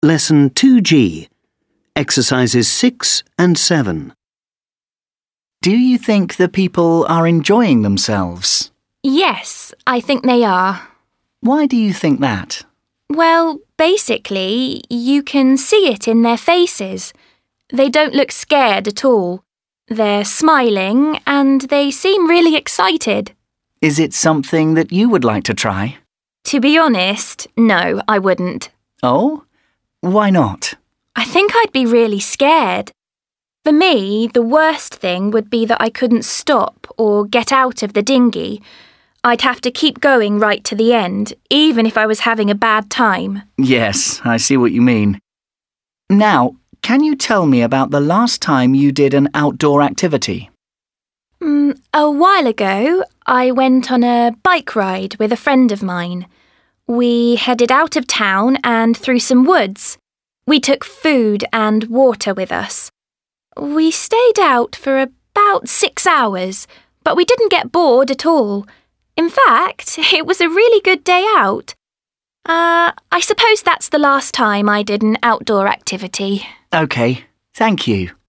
Lesson 2G, Exercises 6 and 7. Do you think the people are enjoying themselves? Yes, I think they are. Why do you think that? Well, basically, you can see it in their faces. They don't look scared at all. They're smiling and they seem really excited. Is it something that you would like to try? To be honest, no, I wouldn't. Oh? Why not? I think I'd be really scared. For me, the worst thing would be that I couldn't stop or get out of the dinghy. I'd have to keep going right to the end, even if I was having a bad time. Yes, I see what you mean. Now, can you tell me about the last time you did an outdoor activity? A while ago, I went on a bike ride with a friend of mine. We headed out of town and through some woods. We took food and water with us. We stayed out for about 6 hours, but we didn't get bored at all. In fact, it was a really good day out. I suppose that's the last time I did an outdoor activity. OK, thank you.